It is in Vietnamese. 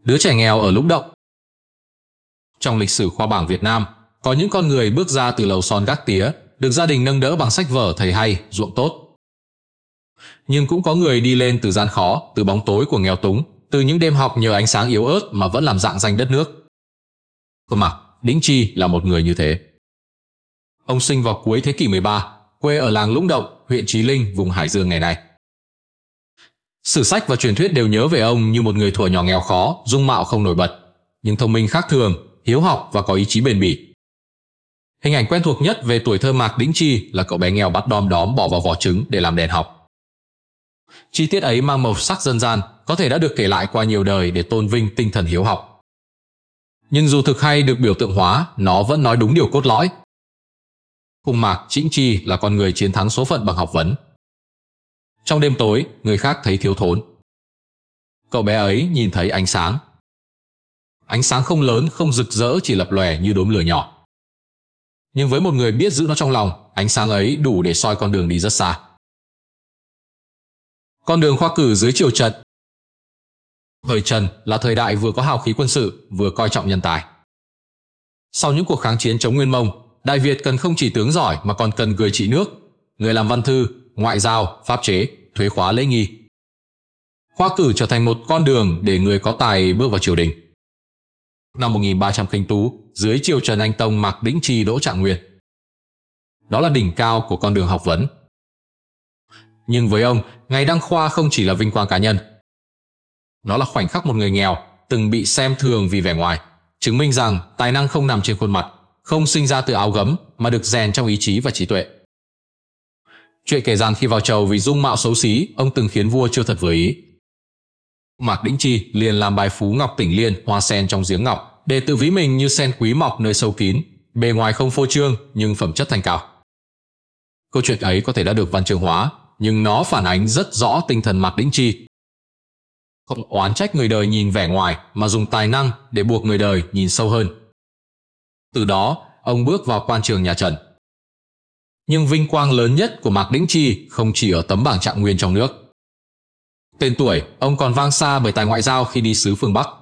Đứa trẻ nghèo ở Lũng Động. Trong lịch sử khoa bảng Việt Nam, có những con người bước ra từ lầu son gác tía, được gia đình nâng đỡ bằng sách vở thầy hay, ruộng tốt. Nhưng cũng có người đi lên từ gian khó, từ bóng tối của nghèo túng, từ những đêm học nhờ ánh sáng yếu ớt mà vẫn làm rạng danh đất nước. Mạc Đĩnh Chi là một người như thế. Ông sinh vào cuối thế kỷ 13, quê ở làng Lũng Động, huyện Chí Linh, vùng Hải Dương ngày nay. Sử sách và truyền thuyết đều nhớ về ông như một người thuở nhỏ nghèo khó, dung mạo không nổi bật, nhưng thông minh khác thường, hiếu học và có ý chí bền bỉ. Hình ảnh quen thuộc nhất về tuổi thơ Mạc Đĩnh Chi là cậu bé nghèo bắt đom đóm bỏ vào vỏ trứng để làm đèn học. Chi tiết ấy mang màu sắc dân gian, có thể đã được kể lại qua nhiều đời để tôn vinh tinh thần hiếu học. Nhưng dù thực hay được biểu tượng hóa, nó vẫn nói đúng điều cốt lõi. Mạc Đĩnh Chi là con người chiến thắng số phận bằng học vấn. Trong đêm tối, người khác thấy thiếu thốn. Cậu bé ấy nhìn thấy ánh sáng. Ánh sáng không lớn, không rực rỡ, chỉ lập lòe như đốm lửa nhỏ. Nhưng với một người biết giữ nó trong lòng, ánh sáng ấy đủ để soi con đường đi rất xa. Con đường khoa cử dưới triều Trần. Thời Trần là thời đại vừa có hào khí quân sự, vừa coi trọng nhân tài. Sau những cuộc kháng chiến chống Nguyên Mông, Đại Việt cần không chỉ tướng giỏi mà còn cần người trị nước, người làm văn thư, ngoại giao, pháp chế, thuế khóa lễ nghi. Khoa cử trở thành một con đường để người có tài bước vào triều đình. Năm 1300 Khinh Tú, dưới triều Trần Anh Tông, Mạc Đĩnh Chi đỗ Trạng Nguyên. Đó là đỉnh cao của con đường học vấn. Nhưng với ông, ngày đăng khoa không chỉ là vinh quang cá nhân. Nó là khoảnh khắc một người nghèo, từng bị xem thường vì vẻ ngoài, chứng minh rằng tài năng không nằm trên khuôn mặt, không sinh ra từ áo gấm mà được rèn trong ý chí và trí tuệ. Chuyện kể rằng khi vào chầu vì dung mạo xấu xí, ông từng khiến vua chưa thật vừa ý. Mạc Đĩnh Chi liền làm bài Phú Ngọc Tỉnh Liên, hoa sen trong giếng ngọc, để tự ví mình như sen quý mọc nơi sâu kín, bề ngoài không phô trương nhưng phẩm chất thanh cao. Câu chuyện ấy có thể đã được văn chương hóa, nhưng nó phản ánh rất rõ tinh thần Mạc Đĩnh Chi. Không oán trách người đời nhìn vẻ ngoài mà dùng tài năng để buộc người đời nhìn sâu hơn. Từ đó, ông bước vào quan trường nhà Trần. Nhưng vinh quang lớn nhất của Mạc Đĩnh Chi không chỉ ở tấm bảng Trạng Nguyên trong nước. Tên tuổi, ông còn vang xa bởi tài ngoại giao khi đi xứ phương Bắc.